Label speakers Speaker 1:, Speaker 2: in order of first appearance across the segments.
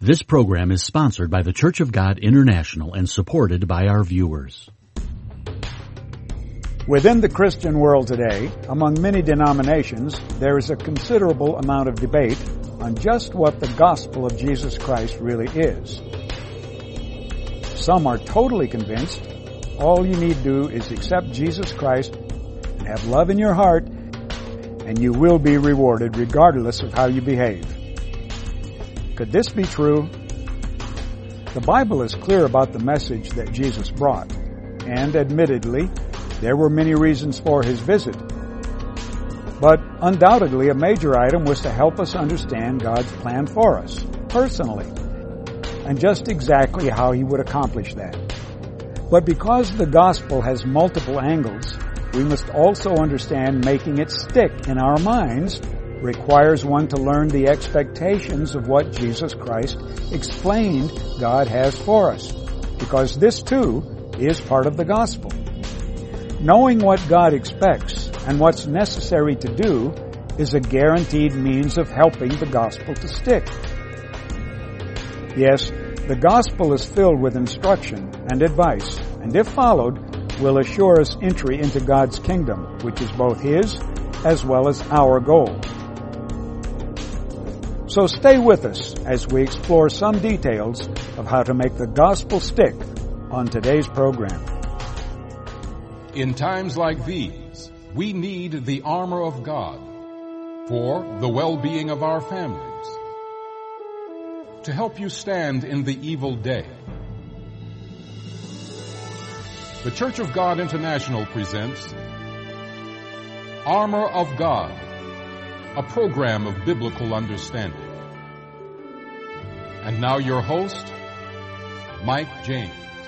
Speaker 1: This program is sponsored by the Church of God International and supported by our viewers.
Speaker 2: Within the Christian world today, among many denominations, there is a considerable amount of debate on just what the gospel of Jesus Christ really is. Some are totally convinced all you need to do is accept Jesus Christ and have love in your heart, and you will be rewarded regardless of how you behave. Could this be true? The Bible is clear about the message that Jesus brought, and admittedly, there were many reasons for His visit. But undoubtedly, a major item was to help us understand God's plan for us, personally, and just exactly how He would accomplish that. But because the gospel has multiple angles, we must also understand making it stick in our minds requires one to learn the expectations of what Jesus Christ explained God has for us, because this too is part of the gospel. Knowing what God expects and what's necessary to do is a guaranteed means of helping the gospel to stick. Yes, the gospel is filled with instruction and advice, and if followed, will assure us entry into God's kingdom, which is both His as well as our goal. So stay with us as we explore some details of how to make the gospel stick on today's program.
Speaker 3: In times like these, we need the armor of God for the well-being of our families, to help you stand in the evil day. The Church of God International presents Armor of God, a program of biblical understanding. And now your host, Mike James.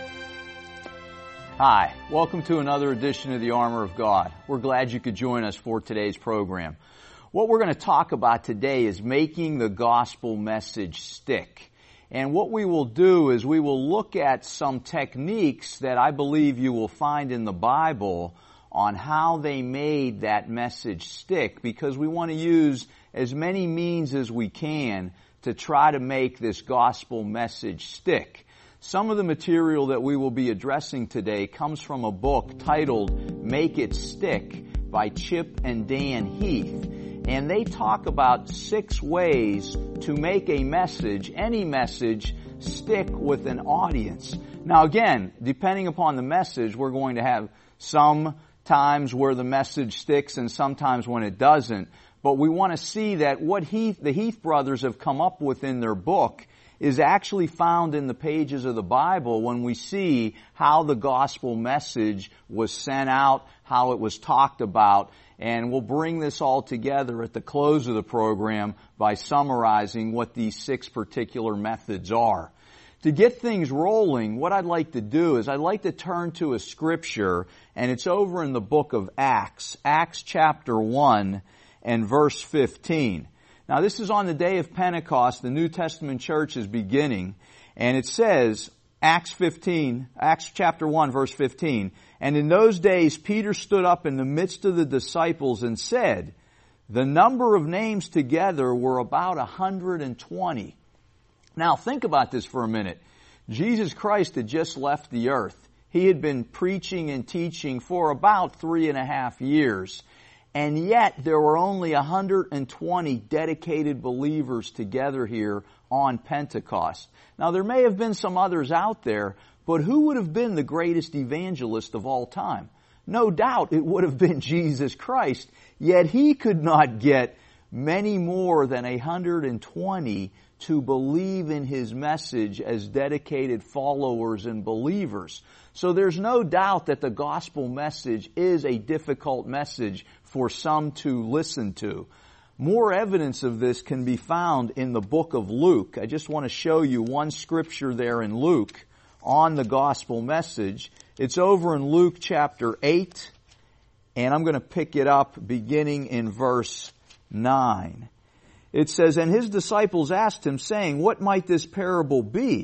Speaker 4: Hi, welcome to another edition of the Armor of God. We're glad you could join us for today's program. What we're going to talk about today is making the gospel message stick. And what we will do is we will look at some techniques that I believe you will find in the Bible on how they made that message stick, because we want to use as many means as we can to try to make this gospel message stick. Some of the material that we will be addressing today comes from a book titled Make It Stick by Chip and Dan Heath. And they talk about 6 ways to make a message, any message, stick with an audience. Now again, depending upon the message, we're going to have some times where the message sticks and sometimes when it doesn't. But we want to see that what the Heath brothers have come up with in their book is actually found in the pages of the Bible when we see how the gospel message was sent out, how it was talked about. And we'll bring this all together at the close of the program by summarizing what these 6 particular methods are. To get things rolling, what I'd like to do is I'd like to turn to a scripture, and it's over in the book of Acts, Acts chapter 1 and verse 15. Now this is on the day of Pentecost. The New Testament church is beginning, and it says, Acts chapter 1 verse 15, "And in those days Peter stood up in the midst of the disciples and said, the number of names together were about 120. Now think about this for a minute. Jesus Christ had just left the earth. He had been preaching and teaching for about 3.5 years. And yet there were only 120 dedicated believers together here on Pentecost. Now there may have been some others out there, but who would have been the greatest evangelist of all time? No doubt it would have been Jesus Christ, yet He could not get many more than 120 to believe in His message as dedicated followers and believers. So there's no doubt that the gospel message is a difficult message for some to listen to. More evidence of this can be found in the book of Luke. I just want to show you one scripture there in Luke on the gospel message. It's over in Luke chapter 8, and I'm going to pick it up beginning in verse 9. It says, "And His disciples asked Him, saying, What might this parable be?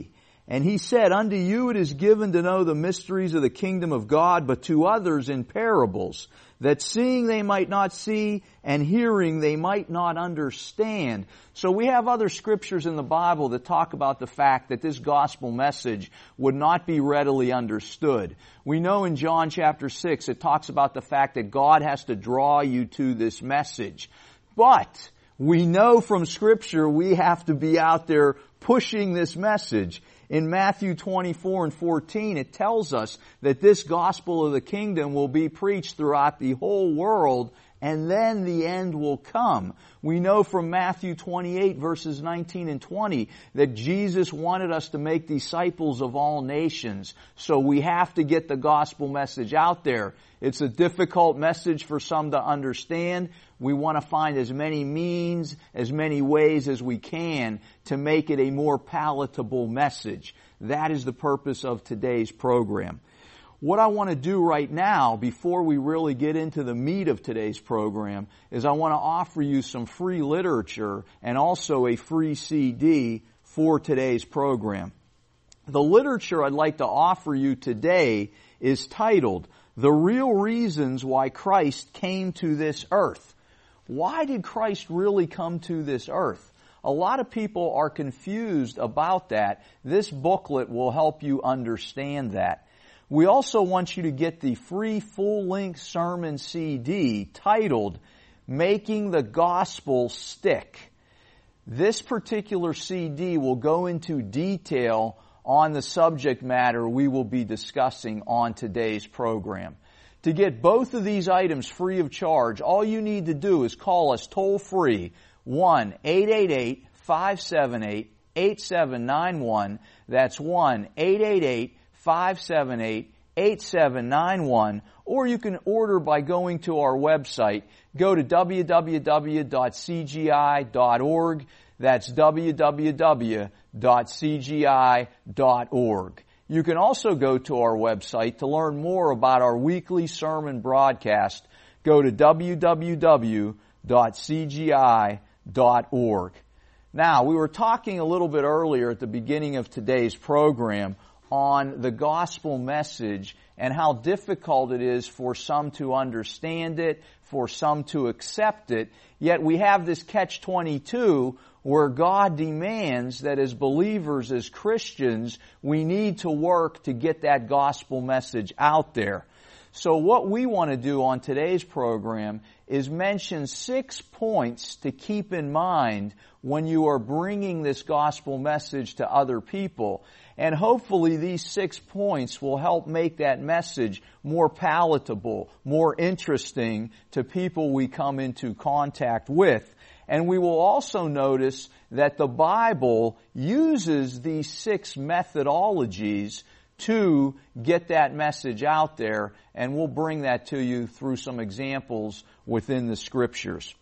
Speaker 4: And he said, unto you it is given to know the mysteries of the kingdom of God, but to others in parables, that seeing they might not see, and hearing they might not understand. So we have other scriptures in the Bible that talk about the fact that this gospel message would not be readily understood. We know in John chapter 6, it talks about the fact that God has to draw you to this message. But we know from Scripture we have to be out there pushing this message. In Matthew 24 and 14, it tells us that this gospel of the kingdom will be preached throughout the whole world, and then the end will come. We know from Matthew 28 verses 19 and 20 that Jesus wanted us to make disciples of all nations. So we have to get the gospel message out there. It's a difficult message for some to understand. We want to find as many means, as many ways as we can to make it a more palatable message. That is the purpose of today's program. What I want to do right now, before we really get into the meat of today's program, is I want to offer you some free literature and also a free CD for today's program. The literature I'd like to offer you today is titled, The Real Reasons Why Christ Came to This Earth. Why did Christ really come to this earth? A lot of people are confused about that. This booklet will help you understand that. We also want you to get the free full-length sermon CD titled, Making the Gospel Stick. This particular CD will go into detail on the subject matter we will be discussing on today's program. To get both of these items free of charge, all you need to do is call us toll-free, 1-888-578-8791. That's 1-888-578-8791. Or you can order by going to our website. Go to www.cgi.org. That's www.cgi.org. You can also go to our website to learn more about our weekly sermon broadcast. Go to www.cgi.org. Now, we were talking a little bit earlier at the beginning of today's program on the gospel message and how difficult it is for some to understand it, for some to accept it. Yet we have this catch-22 where God demands that as believers, as Christians, we need to work to get that gospel message out there. So what we want to do on today's program is mention 6 points to keep in mind when you are bringing this gospel message to other people. And hopefully these 6 points will help make that message more palatable, more interesting to people we come into contact with. And we will also notice that the Bible uses these 6 methodologies to get that message out there, and we'll bring that to you through some examples within the Scriptures.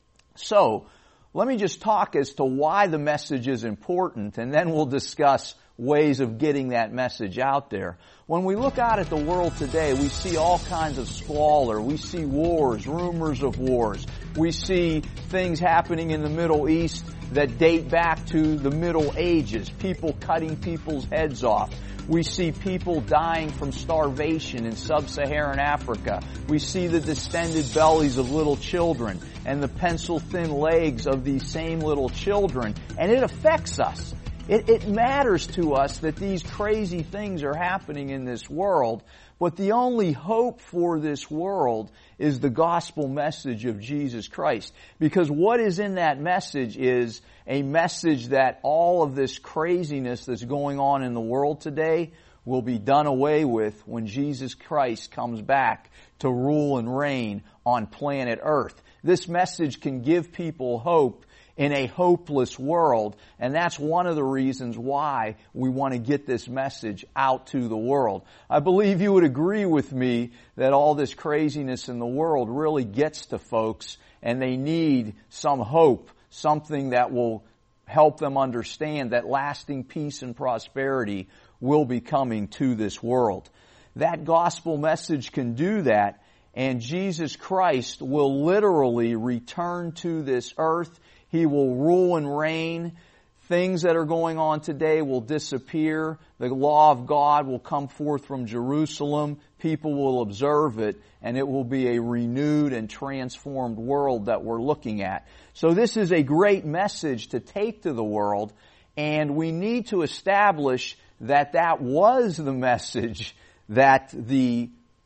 Speaker 4: So, let me just talk as to why the message is important, and then we'll discuss ways of getting that message out there. When we look out at the world today, we see all kinds of squalor. We see wars, rumors of wars. We see things happening in the Middle East that date back to the Middle Ages, people cutting people's heads off. We see people dying from starvation in sub-Saharan Africa. We see the distended bellies of little children and the pencil-thin legs of these same little children. And it affects us. It matters to us that these crazy things are happening in this world, but the only hope for this world is the gospel message of Jesus Christ. Because what is in that message is a message that all of this craziness that's going on in the world today will be done away with when Jesus Christ comes back to rule and reign on planet Earth. This message can give people hope in a hopeless world, and that's one of the reasons why we want to get this message out to the world. I believe you would agree with me that all this craziness in the world really gets to folks, and they need some hope, something that will help them understand that lasting peace and prosperity will be coming to this world. That gospel message can do that, and Jesus Christ will literally return to this earth. He will rule and reign. things that are going on today will disappear. The law of God will come forth from Jerusalem. People will observe it, and it will be a renewed and transformed world that we're looking at. So this is a great message to take to the world, and we need to establish that that was the message that the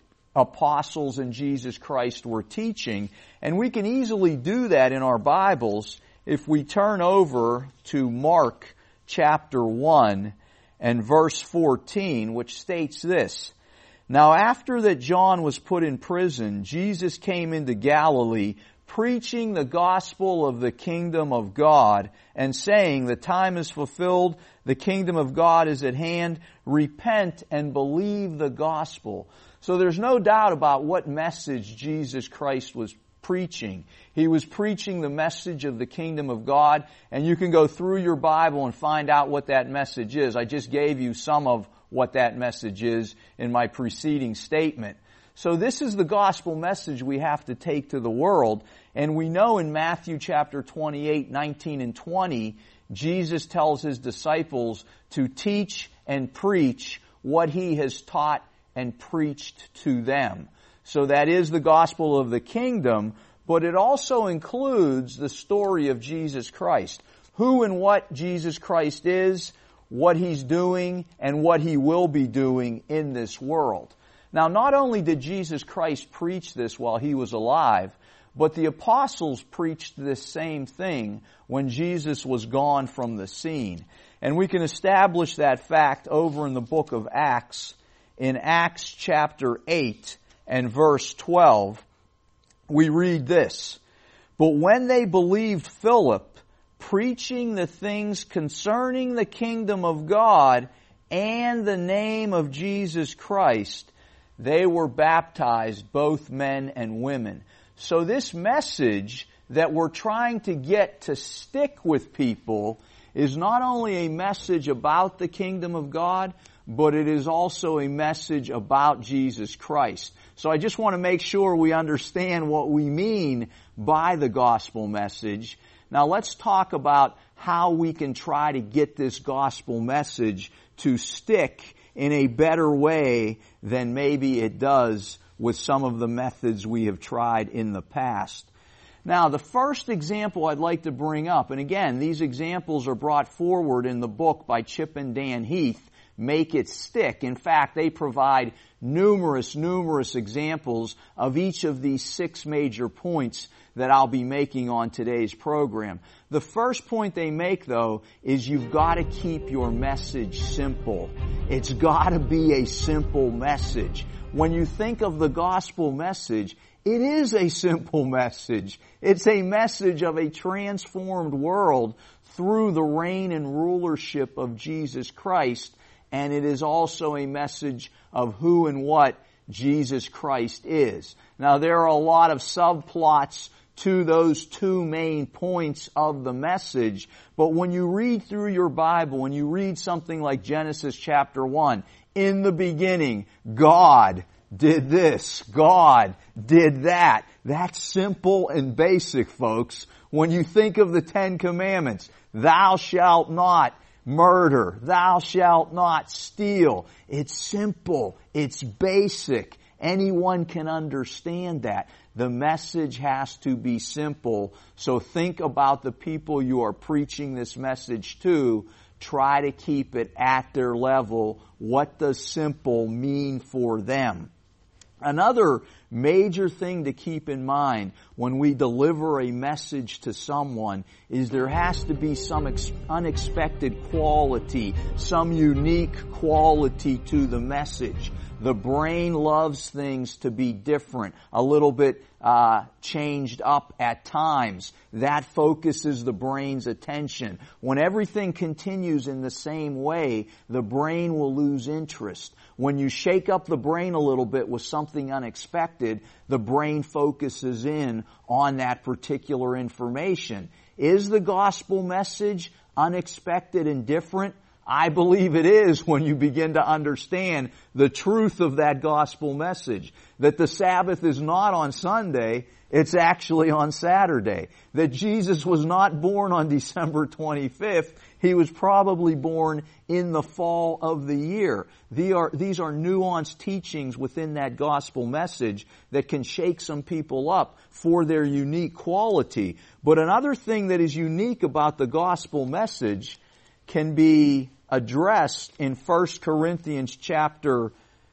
Speaker 4: apostles and Jesus Christ were teaching. And we can easily do that in our Bibles if we turn over to Mark chapter 1 and verse 14, which states this: Now after that John was put in prison, Jesus came into Galilee, preaching the gospel of the kingdom of God, and saying, The time is fulfilled, the kingdom of God is at hand, repent and believe the gospel. So there's no doubt about what message Jesus Christ was preaching. He was preaching the message of the kingdom of God, and you can go through your Bible and find out what that message is. I just gave you some of what that message is in my preceding statement. So this is the gospel message we have to take to the world. And we know in Matthew chapter 28, 19 and 20, Jesus tells His disciples to teach and preach what He has taught and preached to them. So that is the gospel of the kingdom, but it also includes the story of Jesus Christ. Who and what Jesus Christ is, what He's doing, and what He will be doing in this world. Now, not only did Jesus Christ preach this while He was alive, but the apostles preached this same thing when Jesus was gone from the scene. And we can establish that fact over in the book of Acts. In Acts chapter 8 and verse 12, we read this: But when they believed Philip, preaching the things concerning the kingdom of God and the name of Jesus Christ, they were baptized, both men and women. So this message that we're trying to get to stick with people is not only a message about the kingdom of God, but it is also a message about Jesus Christ. So I just want to make sure we understand what we mean by the gospel message. Now let's talk about how we can try to get this gospel message to stick in a better way than maybe it does with some of the methods we have tried in the past. Now, the first example I'd like to bring up, and again, these examples are brought forward in the book by Chip and Dan Heath, Make It Stick. In fact, they provide numerous examples of each of these 6 major points that I'll be making on today's program. The first point they make, though, is you've got to keep your message simple. It's got to be a simple message. When you think of the gospel message, it is a simple message. It's a message of a transformed world through the reign and rulership of Jesus Christ, and it is also a message of who and what Jesus Christ is. Now, there are a lot of subplots to those 2 main points of the message, but when you read through your Bible, when you read something like Genesis chapter 1, in the beginning, God did this, God did that. That's simple and basic, folks. When you think of the 10 Commandments, thou shalt not murder, thou shalt not steal. It's simple, it's basic. Anyone can understand that. The message has to be simple. So think about the people you are preaching this message to. Try to keep it at their level. What does simple mean for them? Another major thing to keep in mind when we deliver a message to someone is there has to be some unexpected quality, some unique quality to the message. The brain loves things to be different, a little bit changed up at times. That focuses the brain's attention. When everything continues in the same way, the brain will lose interest. When you shake up the brain a little bit with something unexpected, the brain focuses in on that particular information. Is the gospel message unexpected and different? I believe it is when you begin to understand the truth of that gospel message. That the Sabbath is not on Sunday, it's actually on Saturday. That Jesus was not born on December 25th, He was probably born in the fall of the year. These are nuanced teachings within that gospel message that can shake some people up for their unique quality. But another thing that is unique about the gospel message can be addressed in 1 Corinthians chapter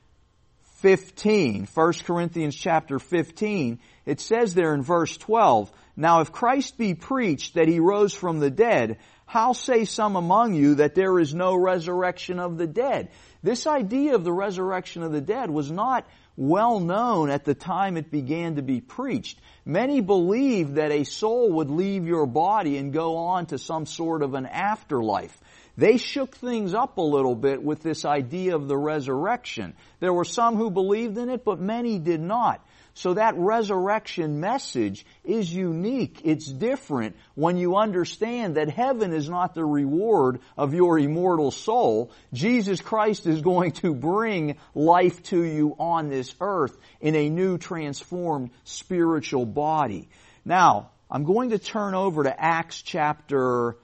Speaker 4: 15. 1 Corinthians chapter 15, it says there in verse 12, "Now if Christ be preached that He rose from the dead, how say some among you that there is no resurrection of the dead?" This idea of the resurrection of the dead was not well known at the time it began to be preached. Many believed that a soul would leave your body and go on to some sort of an afterlife. They shook things up a little bit with this idea of the resurrection. There were some who believed in it, but many did not. So that resurrection message is unique. It's different when you understand that heaven is not the reward of your immortal soul. Jesus Christ is going to bring life to you on this earth in a new transformed spiritual body. Now, I'm going to turn over to Acts chapter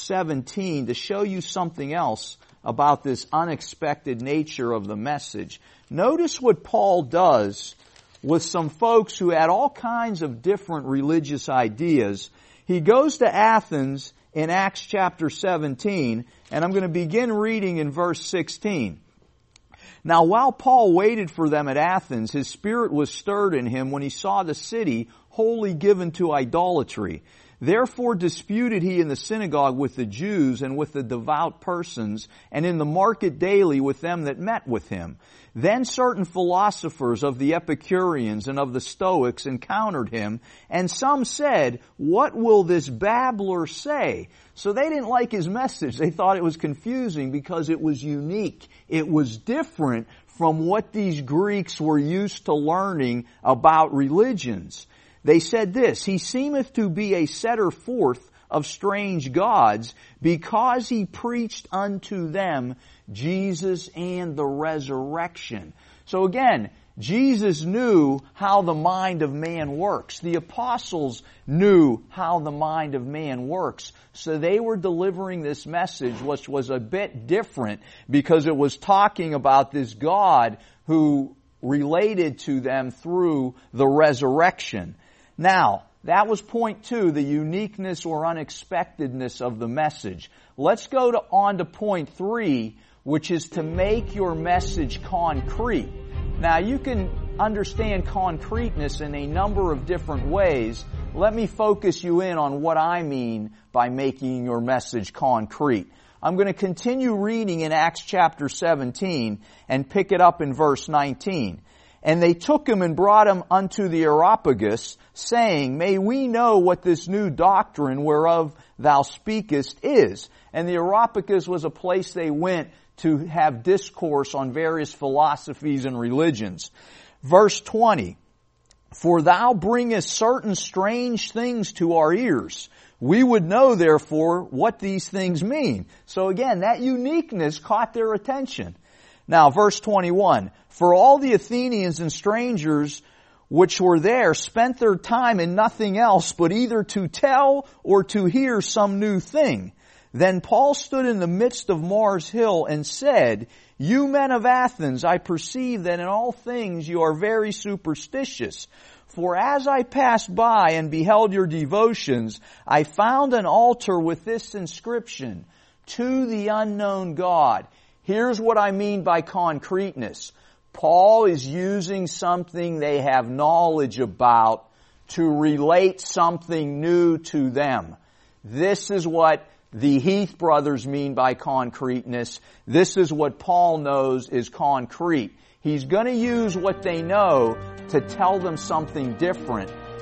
Speaker 4: 17 to show you something else about this unexpected nature of the message. Notice what Paul does with some folks who had all kinds of different religious ideas. He goes to Athens in Acts chapter 17, and I'm going to begin reading in verse 16. "Now while Paul waited for them at Athens, his spirit was stirred in him when he saw the city wholly given to idolatry. Therefore disputed he in the synagogue with the Jews and with the devout persons, and in the market daily with them that met with him. Then certain philosophers of the Epicureans and of the Stoics encountered him, and some said, 'What will this babbler say?'" So they didn't like his message. They thought it was confusing because it was unique. It was different from what these Greeks were used to learning about religions. They said this, "He seemeth to be a setter forth of strange gods, because he preached unto them Jesus and the resurrection." So again, Jesus knew how the mind of man works. The apostles knew how the mind of man works. So they were delivering this message, which was a bit different because it was talking about this God who related to them through the resurrection. Now, that was point 2, the uniqueness or unexpectedness of the message. Let's go on to point 3, which is to make your message concrete. Now, you can understand concreteness in a number of different ways. Let me focus you in on what I mean by making your message concrete. I'm going to continue reading in Acts chapter 17 and pick it up in verse 19. "And they took him and brought him unto the Areopagus, saying, May we know what this new doctrine whereof thou speakest is." And the Areopagus was a place they went to have discourse on various philosophies and religions. Verse 20, "For thou bringest certain strange things to our ears. We would know, therefore, what these things mean." So again, that uniqueness caught their attention. Now, verse 21, "For all the Athenians and strangers which were there spent their time in nothing else but either to tell or to hear some new thing. Then Paul stood in the midst of Mars Hill and said, You men of Athens, I perceive that in all things you are very superstitious. For as I passed by and beheld your devotions, I found an altar with this inscription, To the unknown God." Here's what I mean by concreteness. Paul is using something they have knowledge about to relate something new to them. This is what the Heath brothers mean by concreteness. This is what Paul knows is concrete. He's going to use what they know to tell them something different.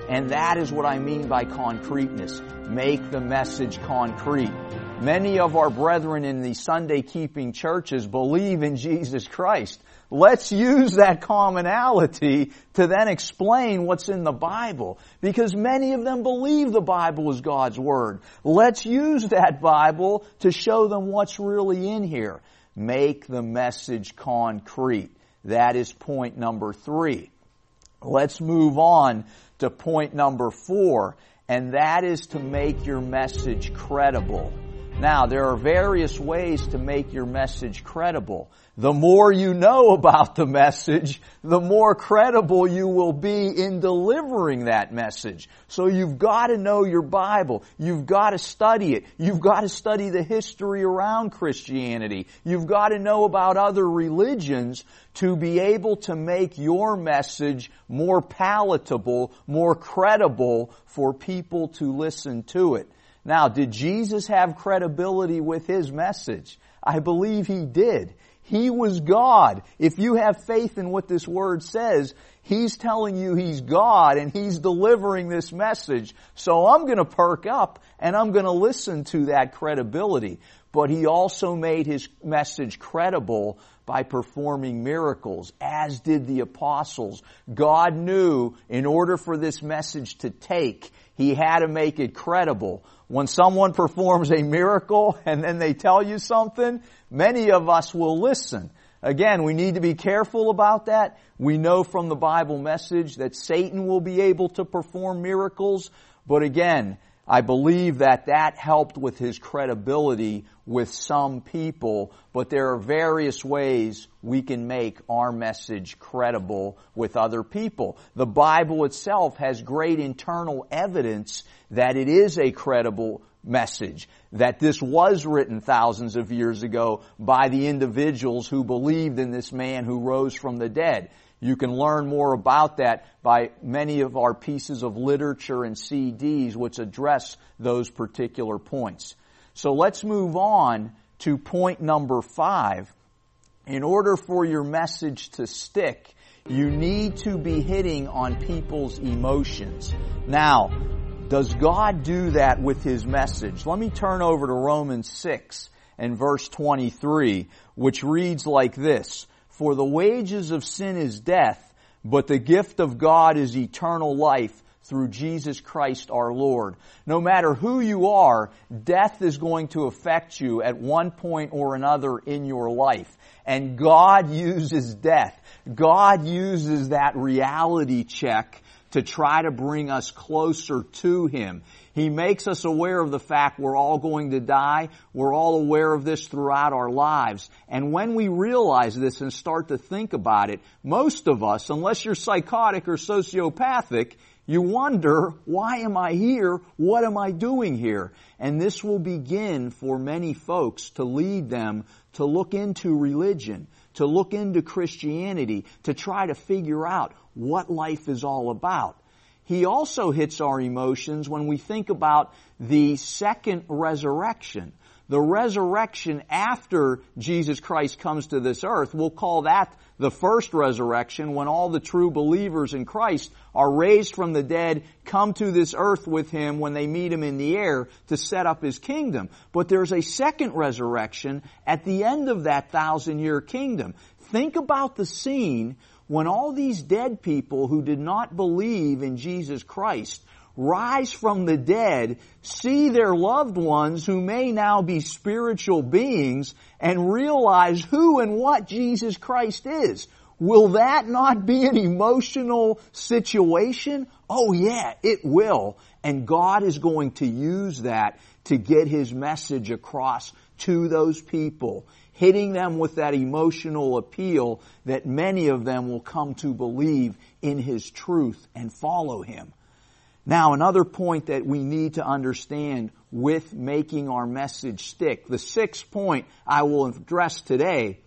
Speaker 4: And that is what I mean by concreteness. Make the message concrete. Many of our brethren in the Sunday-keeping churches believe in Jesus Christ. Let's use that commonality to then explain what's in the Bible, because many of them believe the Bible is God's Word. Let's use that Bible to show them what's really in here. Make the message concrete. That is point number 3. Let's move on to point number 4, and that is to make your message credible. Now, there are various ways to make your message credible. The more you know about the message, the more credible you will be in delivering that message. So you've got to know your Bible. You've got to study it. You've got to study the history around Christianity. You've got to know about other religions to be able to make your message more palatable, more credible for people to listen to it. Now, did Jesus have credibility with His message? I believe He did. He was God. If you have faith in what this Word says, He's telling you He's God and He's delivering this message. So I'm going to perk up and I'm going to listen to that credibility. But He also made His message credible by performing miracles, as did the apostles. God knew in order for this message to take, He had to make it credible. When someone performs a miracle and then they tell you something, many of us will listen. Again, we need to be careful about that. We know from the Bible message that Satan will be able to perform miracles. But again, I believe that helped with his credibility with some people. But there are various ways we can make our message credible with other people. The Bible itself has great internal evidence that it is a credible message, that this was written thousands of years ago by the individuals who believed in this man who rose from the dead. You can learn more about that by many of our pieces of literature and CDs which address those particular points. So let's move on to point number 5. In order for your message to stick, you need to be hitting on people's emotions. Now, does God do that with His message? Let me turn over to Romans 6 and verse 23, which reads like this: For the wages of sin is death, but the gift of God is eternal life through Jesus Christ our Lord. No matter who you are, death is going to affect you at one point or another in your life. And God uses death. God uses that reality check to try to bring us closer to Him. He makes us aware of the fact we're all going to die. We're all aware of this throughout our lives. And when we realize this and start to think about it, most of us, unless you're psychotic or sociopathic, you wonder, why am I here? What am I doing here? And this will begin for many folks to lead them to look into religion, to look into Christianity, to try to figure out what life is all about. He also hits our emotions when we think about the second resurrection. The resurrection after Jesus Christ comes to this earth, we'll call that the first resurrection, when all the true believers in Christ are raised from the dead, come to this earth with Him when they meet Him in the air to set up His kingdom. But there's a second resurrection at the end of that 1,000-year kingdom. Think about the scene when all these dead people who did not believe in Jesus Christ rise from the dead, see their loved ones who may now be spiritual beings, and realize who and what Jesus Christ is. Will that not be an emotional situation? Oh yeah, it will. And God is going to use that to get His message across to those people, hitting them with that emotional appeal that many of them will come to believe in His truth and follow Him. Now, another point that we need to understand with making our message stick, the 6th point I will address today,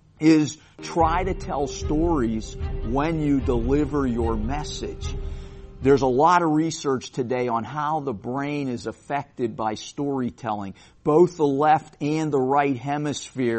Speaker 4: is try to tell stories when you deliver your message. There's a lot of research today on how the brain is affected by storytelling. Both the left and the right hemisphere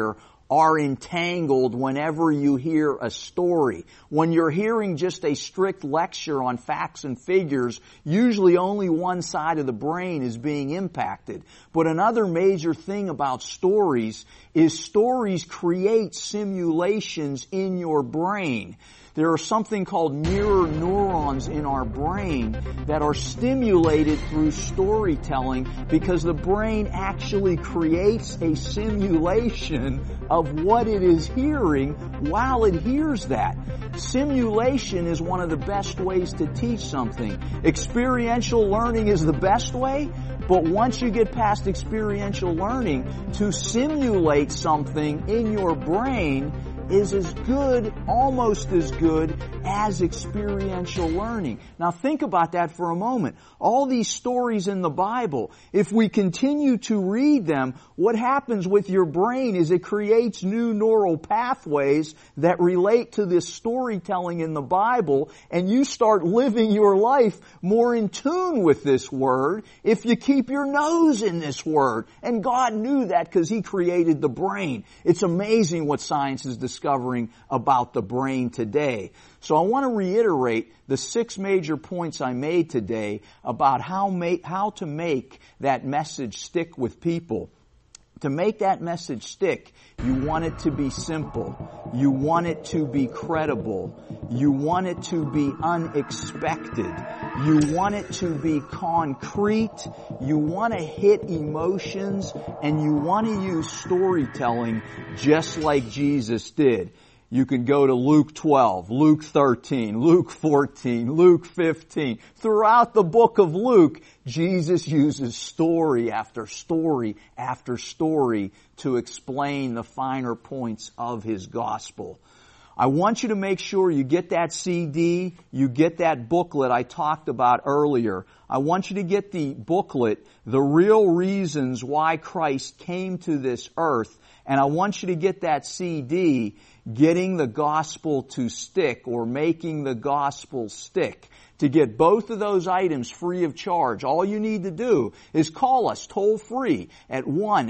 Speaker 4: are entangled whenever you hear a story. When you're hearing just a strict lecture on facts and figures, usually only one side of the brain is being impacted. But another major thing about stories is stories create simulations in your brain. There are something called mirror neurons in our brain that are stimulated through storytelling because the brain actually creates a simulation of what it is hearing while it hears that. Simulation is one of the best ways to teach something. Experiential learning is the best way, but once you get past experiential learning, to simulate something in your brain is as good, almost as good, as experiential learning. Now think about that for a moment. All these stories in the Bible, if we continue to read them, what happens with your brain is it creates new neural pathways that relate to this storytelling in the Bible, and you start living your life more in tune with this Word if you keep your nose in this Word. And God knew that because He created the brain. It's amazing what science is discovering about the brain today. So I want to reiterate the 6 major points I made today about how to make that message stick with people. To make that message stick, you want it to be simple. You want it to be credible. You want it to be unexpected. You want it to be concrete. You want to hit emotions, and you want to use storytelling just like Jesus did. You can go to Luke 12, Luke 13, Luke 14, Luke 15. Throughout the book of Luke, Jesus uses story after story after story to explain the finer points of His gospel. I want you to make sure you get that CD, you get that booklet I talked about earlier. I want you to get the booklet, The Real Reasons Why Christ Came to This Earth, and I want you to get that CD, Getting the Gospel to Stick, or Making the Gospel Stick. To get both of those items free of charge, all you need to do is call us toll free at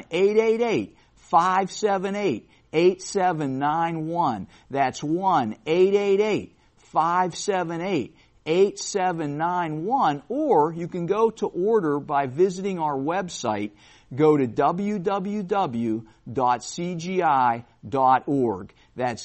Speaker 4: 1-888-578-8791. That's 1-888-578-8791. Or you can go to order by visiting our website. Go to www.cgi.org. That's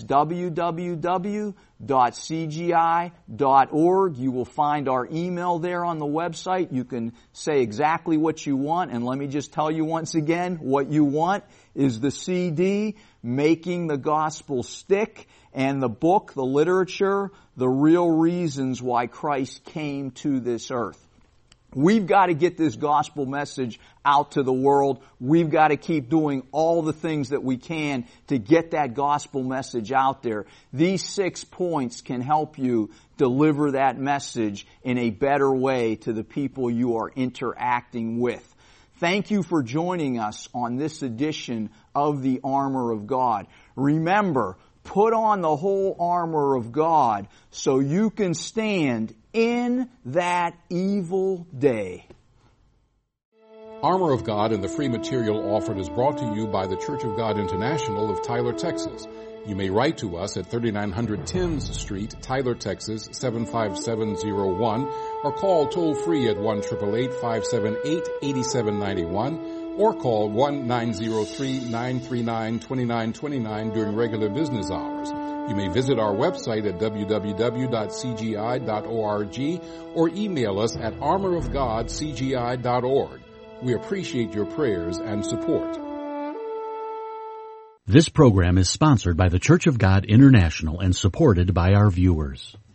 Speaker 4: www.cgi.org. You will find our email there on the website. You can say exactly what you want. And let me just tell you once again, what you want is the CD, Making the Gospel Stick, and the book, the literature, The Real Reasons Why Christ Came to This Earth. We've got to get this gospel message out to the world. We've got to keep doing all the things that we can to get that gospel message out there. These 6 points can help you deliver that message in a better way to the people you are interacting with. Thank you for joining us on this edition of the Armor of God. Remember, put on the whole armor of God so you can stand in that evil day.
Speaker 3: Armor of God and the free material offered is brought to you by the Church of God International of Tyler, Texas. You may write to us at 3900 Timms Street, Tyler, Texas 75701, or call toll-free at 1-888-578-8791, or call 1-903-939-2929 during regular business hours. You may visit our website at www.cgi.org or email us at armorofgodcgi.org. We appreciate your prayers and support.
Speaker 1: This program is sponsored by the Church of God International and supported by our viewers.